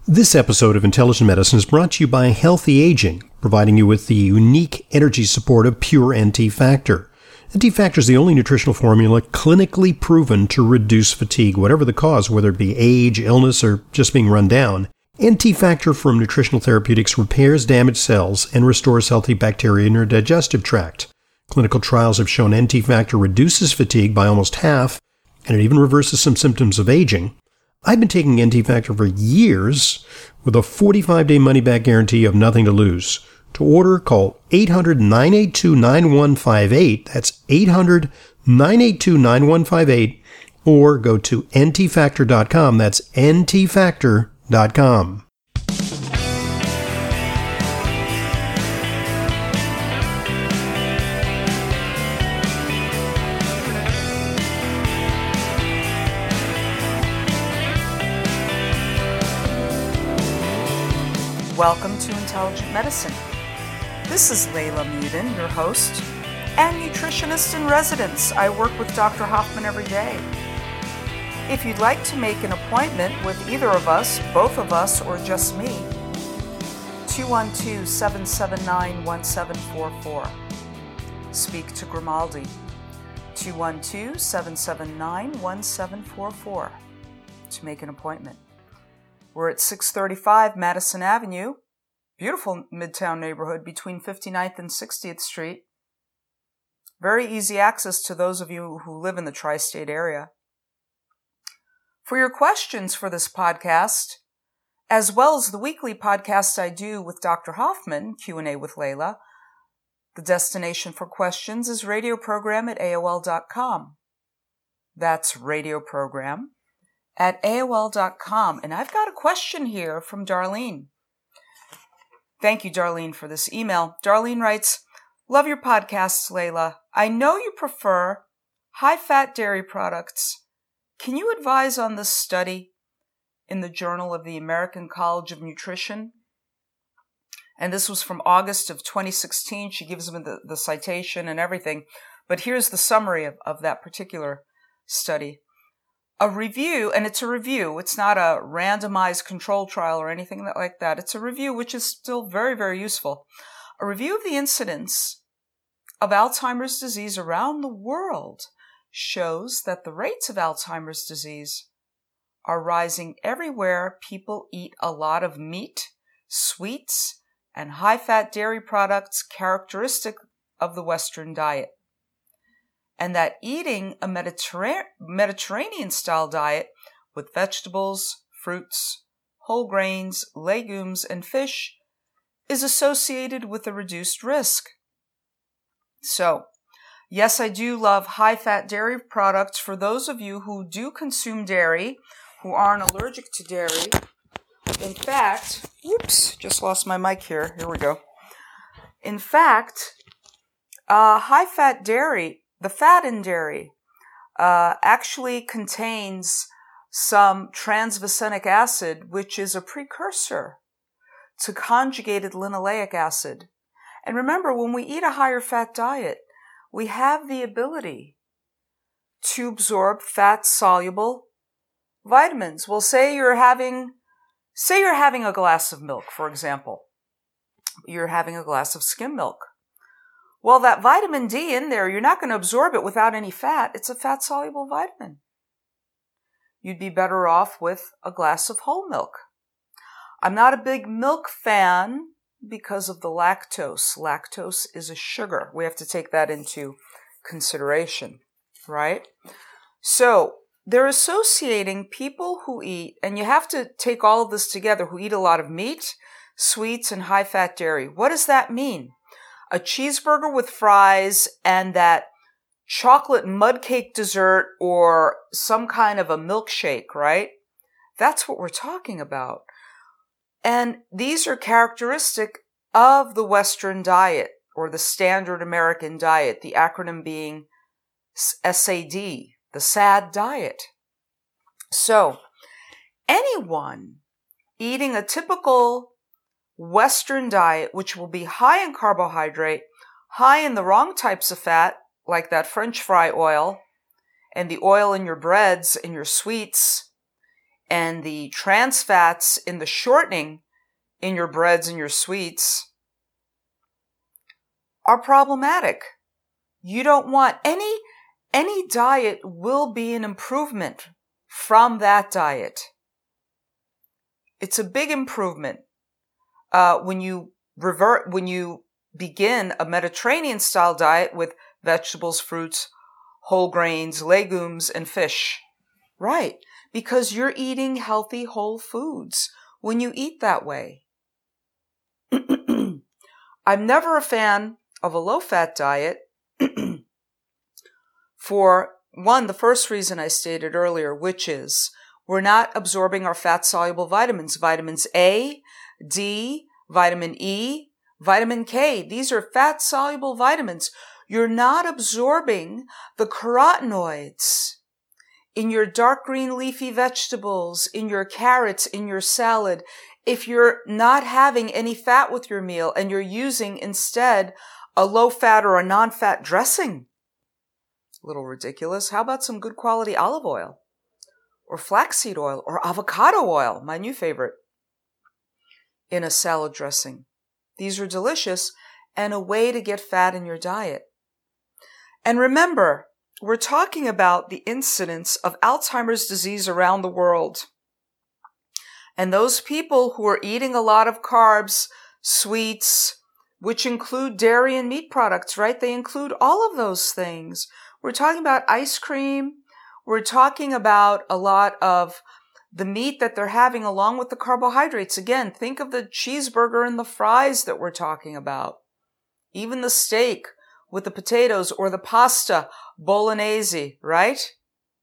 This episode of Intelligent Medicine is brought to you by Healthy Aging, providing you with the unique energy support of Pure NT Factor. NT Factor is the only nutritional formula clinically proven to reduce fatigue, whatever the cause, whether it be age, illness, or just being run down. NT Factor from Nutritional Therapeutics repairs damaged cells and restores healthy bacteria in your digestive tract. Clinical trials have shown NT Factor reduces fatigue by almost half, and it even reverses some symptoms of aging. I've been taking NT Factor for years with a 45-day money-back guarantee of nothing to lose. To order, call 800-982-9158. That's 800-982-9158. Or go to ntfactor.com. That's ntfactor.com. Welcome to Intelligent Medicine. This is Layla Mutin, your host and nutritionist in residence. I work with Dr. Hoffman every day. If you'd like to make an appointment with either of us, both of us, or just me, 212-779-1744. Speak to Grimaldi, 212-779-1744 to make an appointment. We're at 635 Madison Avenue, beautiful Midtown neighborhood between 59th and 60th Street. Very easy access to those of you who live in the tri-state area. For your questions for this podcast, as well as the weekly podcast I do with Dr. Hoffman, Q&A with Layla, the destination for questions is radioprogram@aol.com. That's radioprogram at AOL.com. And I've got a question here from Darlene. Thank you, Darlene, for this email. Darlene writes, "Love your podcasts, Layla. I know you prefer high-fat dairy products. Can you advise on this study in the Journal of the American College of Nutrition?" And this was from August of 2016. She gives me the citation and everything. But here's the summary of that particular study. A review, and it's a review, it's not a randomized control trial or anything like that. It's a review, which is still very, very useful. A review of the incidence of Alzheimer's disease around the world shows that the rates of Alzheimer's disease are rising everywhere people eat a lot of meat, sweets, and high-fat dairy products characteristic of the Western diet. And that eating a Mediterranean-style diet with vegetables, fruits, whole grains, legumes, and fish is associated with a reduced risk. So, yes, I do love high-fat dairy products for those of you who do consume dairy, who aren't allergic to dairy. In fact, just lost my mic here. Here we go. In fact, high-fat dairy, the fat in dairy, actually contains some transvasenic acid, which is a precursor to conjugated linoleic acid. And remember, when we eat a higher fat diet, we have the ability to absorb fat-soluble vitamins. Well, say you're having a glass of milk, for example. You're having a glass of skim milk. Well, that vitamin D in there, you're not going to absorb it without any fat. It's a fat-soluble vitamin. You'd be better off with a glass of whole milk. I'm not a big milk fan because of the lactose. Lactose is a sugar. We have to take that into consideration, right? So they're associating people who eat, and you have to take all of this together, who eat a lot of meat, sweets, and high-fat dairy. What does that mean? A cheeseburger with fries and that chocolate mud cake dessert or some kind of a milkshake, right? That's what we're talking about. And these are characteristic of the Western diet or the standard American diet, the acronym being SAD, the SAD diet. So anyone eating a typical Western diet, which will be high in carbohydrate, high in the wrong types of fat, like that French fry oil, and the oil in your breads and your sweets, and the trans fats in the shortening in your breads and your sweets are problematic. You don't want any diet will be an improvement from that diet. It's a big improvement when you begin a Mediterranean style diet with vegetables, fruits, whole grains, legumes, and fish. Right, because you're eating healthy whole foods when you eat that way. I'm never a fan of a low-fat diet for one, the first reason I stated earlier, which is we're not absorbing our fat-soluble vitamins. Vitamins A, D, vitamin E, vitamin K. These are fat-soluble vitamins. You're not absorbing the carotenoids in your dark green leafy vegetables, in your carrots, in your salad. If you're not having any fat with your meal and you're using instead a low-fat or a non-fat dressing, a little ridiculous. How about some good quality olive oil or flaxseed oil or avocado oil, my new favorite, in a salad dressing? These are delicious and a way to get fat in your diet. And remember, we're talking about the incidence of Alzheimer's disease around the world. And those people who are eating a lot of carbs, sweets, which include dairy and meat products, right? They include all of those things. We're talking about ice cream. We're talking about a lot of the meat that they're having along with the carbohydrates. Again, think of the cheeseburger and the fries that we're talking about. Even the steak with the potatoes or the pasta bolognese, right?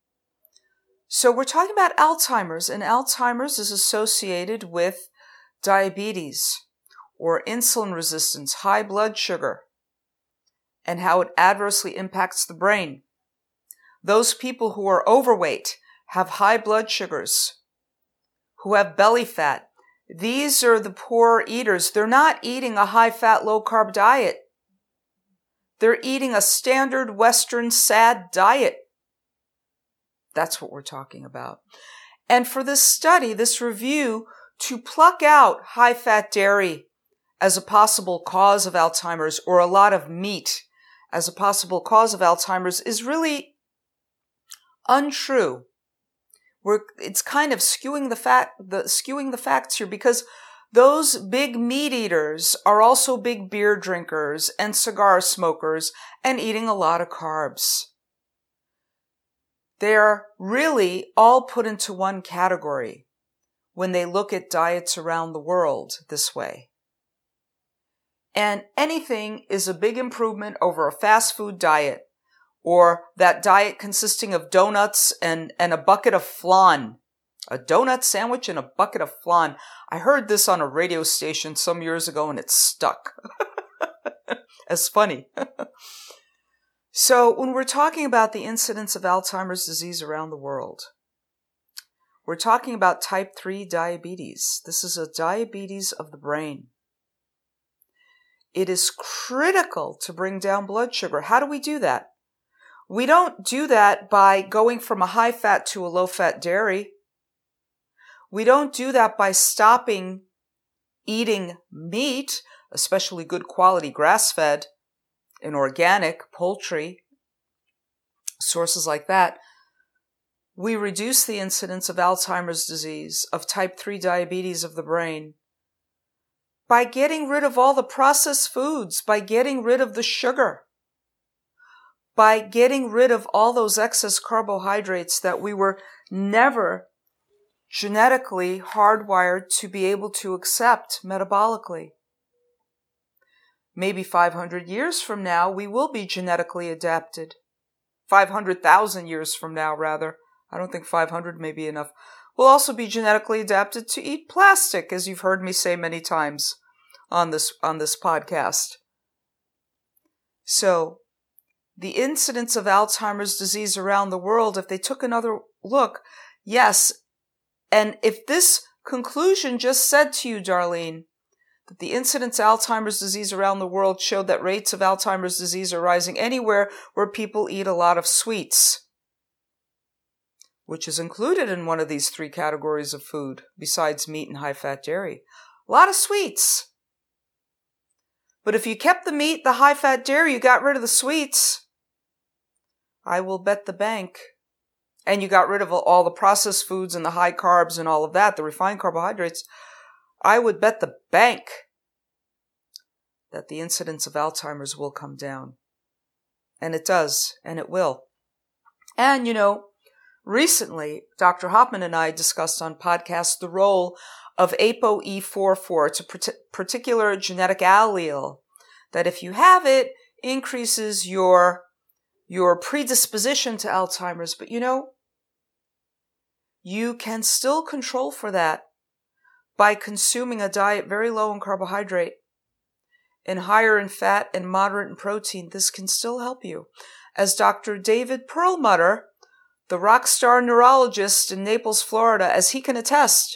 So we're talking about Alzheimer's, and Alzheimer's is associated with diabetes or insulin resistance, high blood sugar, and how it adversely impacts the brain. Those people who are overweight, have high blood sugars, who have belly fat, these are the poor eaters. They're not eating a high-fat, low-carb diet. They're eating a standard Western sad diet. That's what we're talking about. And for this study, this review, to pluck out high-fat dairy as a possible cause of Alzheimer's or a lot of meat as a possible cause of Alzheimer's is really untrue. It's kind of skewing the facts here, because those big meat eaters are also big beer drinkers and cigar smokers and eating a lot of carbs. They're really all put into one category when they look at diets around the world this way. And anything is a big improvement over a fast food diet, or that diet consisting of donuts and a bucket of flan. A donut sandwich and a bucket of flan. I heard this on a radio station some years ago and it stuck. As funny. So when we're talking about the incidence of Alzheimer's disease around the world, we're talking about type 3 diabetes. This is a diabetes of the brain. It is critical to bring down blood sugar. How do we do that? We don't do that by going from a high-fat to a low-fat dairy. We don't do that by stopping eating meat, especially good quality grass-fed and organic poultry, sources like that. We reduce the incidence of Alzheimer's disease, of type 3 diabetes of the brain, by getting rid of all the processed foods, by getting rid of the sugar, by getting rid of all those excess carbohydrates that we were never genetically hardwired to be able to accept metabolically. Maybe 500 years from now, we will be genetically adapted. 500,000 years from now, rather. I don't think 500 may be enough. We'll also be genetically adapted to eat plastic, as you've heard me say many times on this podcast. So, the incidence of Alzheimer's disease around the world, if they took another look, yes. And if this conclusion just said to you, Darlene, that the incidence of Alzheimer's disease around the world showed that rates of Alzheimer's disease are rising anywhere where people eat a lot of sweets, which is included in one of these three categories of food, besides meat and high-fat dairy. A lot of sweets. But if you kept the meat, the high-fat dairy, you got rid of the sweets, I will bet the bank, and you got rid of all the processed foods and the high carbs and all of that, the refined carbohydrates, I would bet the bank that the incidence of Alzheimer's will come down. And it does, and it will. And, recently, Dr. Hoffman and I discussed on podcast the role of ApoE44. It's a particular genetic allele that if you have it, increases your predisposition to Alzheimer's. But you can still control for that by consuming a diet very low in carbohydrate and higher in fat and moderate in protein. This can still help you. As Dr. David Perlmutter, the rock star neurologist in Naples, Florida, as he can attest,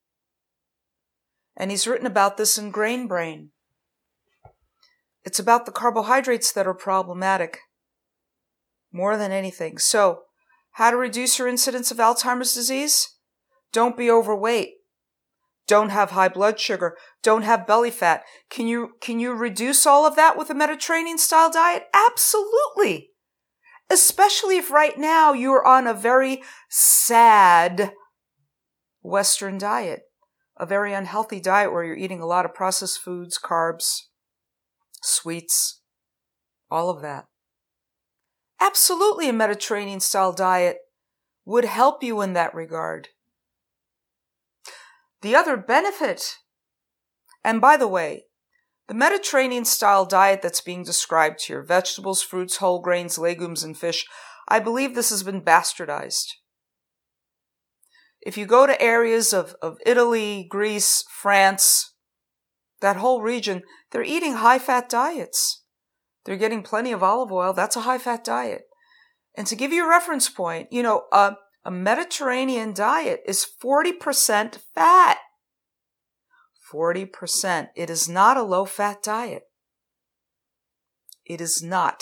and he's written about this in Grain Brain. It's about the carbohydrates that are problematic more than anything. So, how to reduce your incidence of Alzheimer's disease? Don't be overweight. Don't have high blood sugar. Don't have belly fat. Can you reduce all of that with a Mediterranean style diet? Absolutely. Especially if right now you're on a very sad Western diet, a very unhealthy diet where you're eating a lot of processed foods, carbs, sweets, all of that. Absolutely, a Mediterranean style diet would help you in that regard. The other benefit, and by the way, the Mediterranean style diet that's being described here, vegetables, fruits, whole grains, legumes, and fish, I believe this has been bastardized. If you go to areas of Italy, Greece, France, that whole region, they're eating high-fat diets. They're getting plenty of olive oil. That's a high-fat diet. And to give you a reference point, a Mediterranean diet is 40% fat. 40%. It is not a low-fat diet. It is not.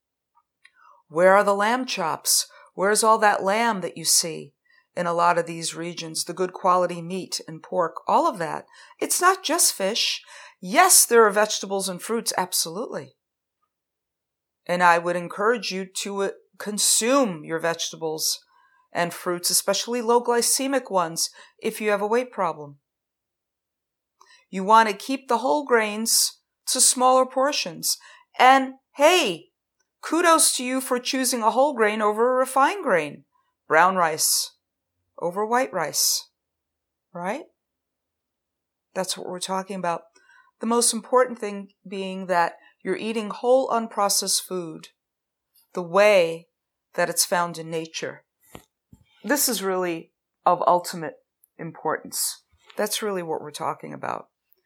Where are the lamb chops? Where's all that lamb that you see in a lot of these regions? The good quality meat and pork, all of that. It's not just fish. Yes, there are vegetables and fruits, absolutely. And I would encourage you to consume your vegetables and fruits, especially low glycemic ones, if you have a weight problem. You want to keep the whole grains to smaller portions. And hey, kudos to you for choosing a whole grain over a refined grain. Brown rice over white rice, right? That's what we're talking about. The most important thing being that you're eating whole unprocessed food the way that it's found in nature. This is really of ultimate importance. That's really what we're talking about.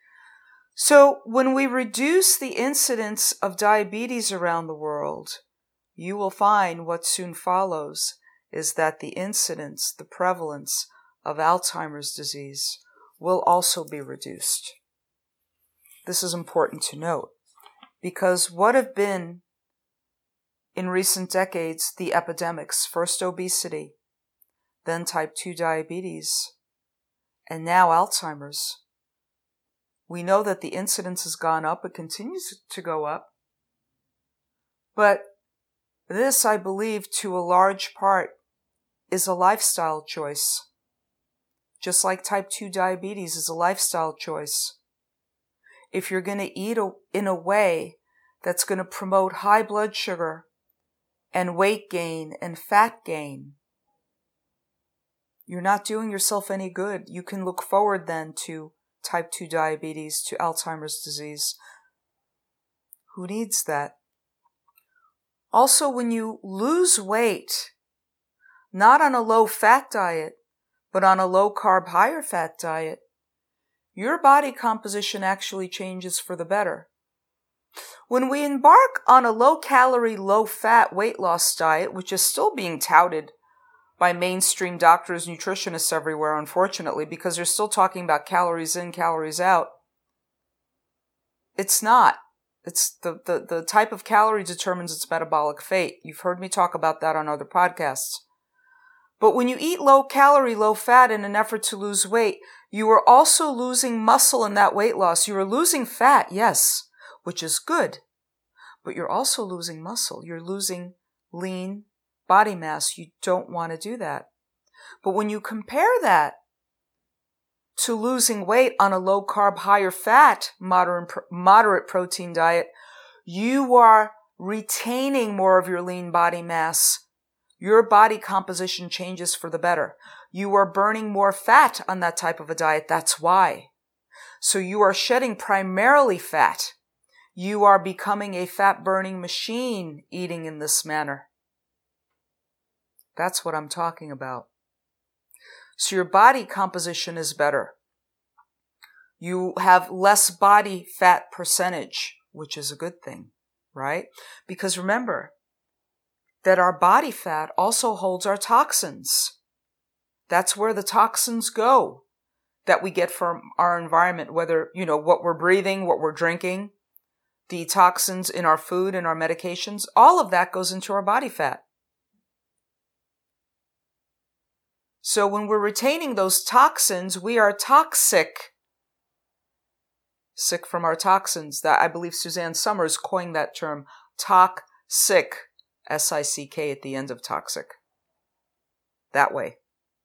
So when we reduce the incidence of diabetes around the world, you will find what soon follows is that the incidence, the prevalence of Alzheimer's disease will also be reduced. This is important to note because what have been in recent decades the epidemics, first obesity, then type 2 diabetes, and now Alzheimer's. We know that the incidence has gone up. It continues to go up. But this, I believe, to a large part, is a lifestyle choice. Just like type 2 diabetes is a lifestyle choice. If you're going to eat in a way that's going to promote high blood sugar and weight gain and fat gain, you're not doing yourself any good. You can look forward then to type 2 diabetes, to Alzheimer's disease. Who needs that? Also, when you lose weight, not on a low-fat diet, but on a low-carb, higher-fat diet, your body composition actually changes for the better. When we embark on a low-calorie, low-fat weight loss diet, which is still being touted by mainstream doctors, nutritionists everywhere, unfortunately, because they're still talking about calories in, calories out. It's not. It's the type of calorie determines its metabolic fate. You've heard me talk about that on other podcasts. But when you eat low calorie, low fat in an effort to lose weight, you are also losing muscle in that weight loss. You are losing fat, yes, which is good, but you're also losing muscle. You're losing lean body mass. You don't want to do that. But when you compare that to losing weight on a low carb, higher fat, moderate protein diet, you are retaining more of your lean body mass. Your body composition changes for the better. You are burning more fat on that type of a diet. That's why. So you are shedding primarily fat. You are becoming a fat-burning machine eating in this manner. That's what I'm talking about. So your body composition is better. You have less body fat percentage, which is a good thing, right? Because remember that our body fat also holds our toxins. That's where the toxins go that we get from our environment, whether, what we're breathing, what we're drinking, the toxins in our food and our medications, all of that goes into our body fat. So when we're retaining those toxins, we are toxic. Sick from our toxins. That I believe Suzanne Summers coined that term, toxic, S-I-C-K at the end of toxic. That way.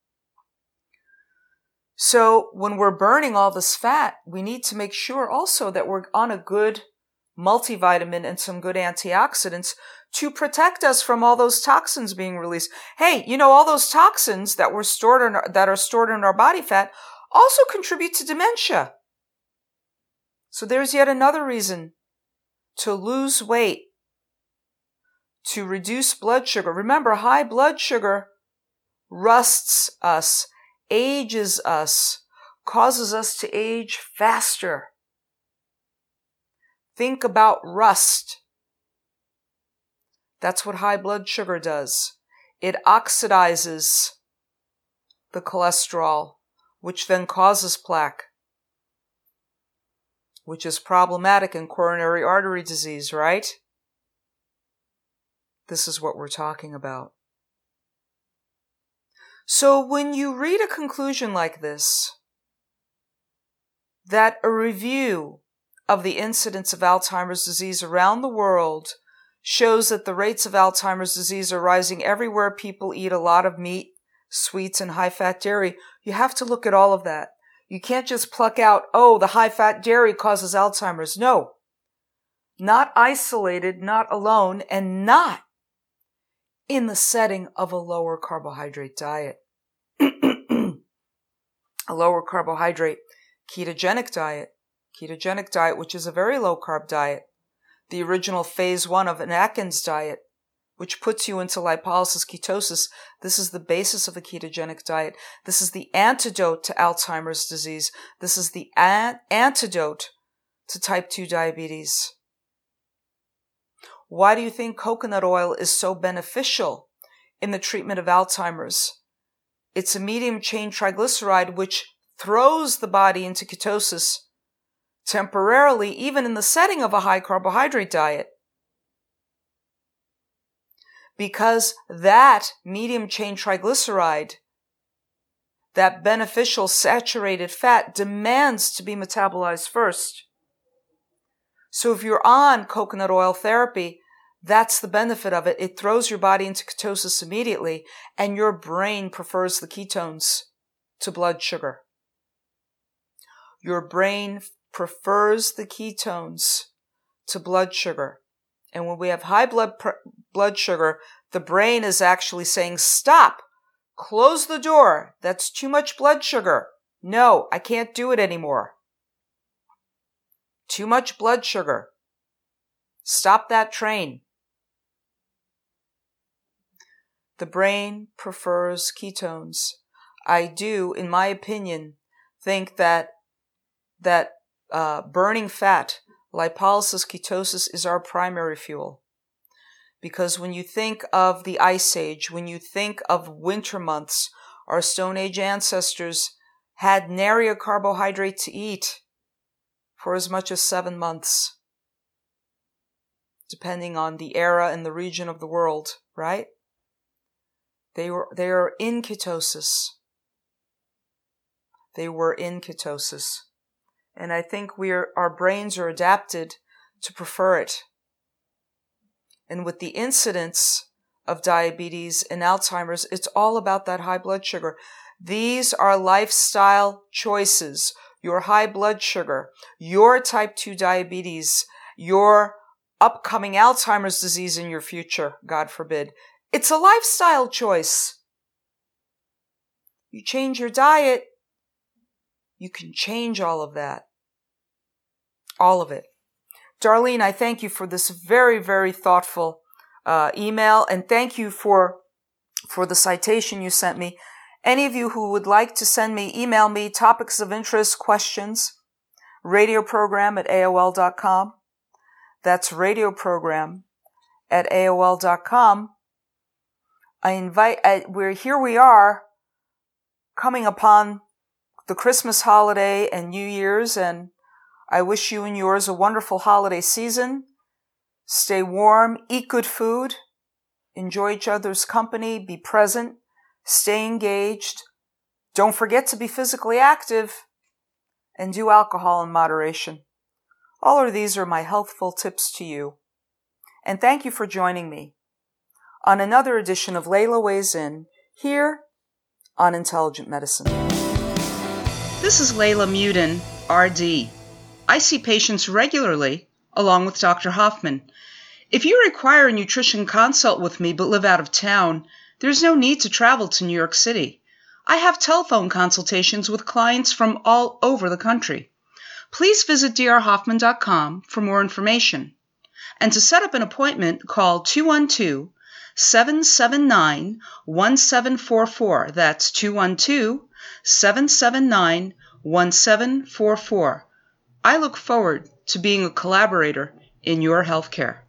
So when we're burning all this fat, we need to make sure also that we're on a good multivitamin and some good antioxidants to protect us from all those toxins being released. Hey, all those toxins that are stored in our body fat also contribute to dementia. So there's yet another reason to lose weight, to reduce blood sugar. Remember, high blood sugar rusts us, ages us, causes us to age faster. Think about rust. That's what high blood sugar does. It oxidizes the cholesterol, which then causes plaque, which is problematic in coronary artery disease, right? This is what we're talking about. So when you read a conclusion like this, that a review of the incidence of Alzheimer's disease around the world shows that the rates of Alzheimer's disease are rising everywhere people eat a lot of meat, sweets, and high-fat dairy, you have to look at all of that. You can't just pluck out, the high-fat dairy causes Alzheimer's. No. Not isolated, not alone, and not in the setting of a lower carbohydrate diet. A lower carbohydrate ketogenic diet, which is a very low carb diet. The original phase 1 of an Atkins diet, which puts you into lipolysis ketosis. This is the basis of a ketogenic diet. This is the antidote to Alzheimer's disease. This is the antidote to type 2 diabetes. Why do you think coconut oil is so beneficial in the treatment of Alzheimer's? It's a medium chain triglyceride which throws the body into ketosis temporarily, even in the setting of a high carbohydrate diet. Because that medium chain triglyceride, that beneficial saturated fat, demands to be metabolized first. So if you're on coconut oil therapy, that's the benefit of it. It throws your body into ketosis immediately, and your brain prefers the ketones to blood sugar. Your brain prefers the ketones to blood sugar. And when we have high blood sugar, the brain is actually saying, stop, close the door. That's too much blood sugar. No, I can't do it anymore. Too much blood sugar. Stop that train. The brain prefers ketones. I do, in my opinion, think that burning fat, lipolysis ketosis, is our primary fuel. Because when you think of the Ice Age, when you think of winter months, our Stone Age ancestors had nary a carbohydrate to eat for as much as 7 months, depending on the era and the region of the world, right? They are in ketosis. They were in ketosis. And I think our brains are adapted to prefer it. And with the incidence of diabetes and Alzheimer's, it's all about that high blood sugar. These are lifestyle choices. Your high blood sugar, your type 2 diabetes, your upcoming Alzheimer's disease in your future, God forbid. It's a lifestyle choice. You change your diet, you can change all of that. All of it. Darlene, I thank you for this very, very thoughtful email, and thank you for the citation you sent me. Any of you who would like to send me, email me topics of interest, questions, radioprogram@aol.com. That's radioprogram@aol.com. Here we are coming upon the Christmas holiday and New Year's, and I wish you and yours a wonderful holiday season. Stay warm, eat good food, enjoy each other's company, be present, stay engaged. Don't forget to be physically active and do alcohol in moderation. All of these are my healthful tips to you. And thank you for joining me on another edition of Layla Weighs In here on Intelligent Medicine. This is Layla Muden, RD. I see patients regularly, along with Dr. Hoffman. If you require a nutrition consult with me but live out of town, there's no need to travel to New York City. I have telephone consultations with clients from all over the country. Please visit drhoffman.com for more information. And to set up an appointment, call 212-779-1744. That's 212-779-1744. I look forward to being a collaborator in your healthcare.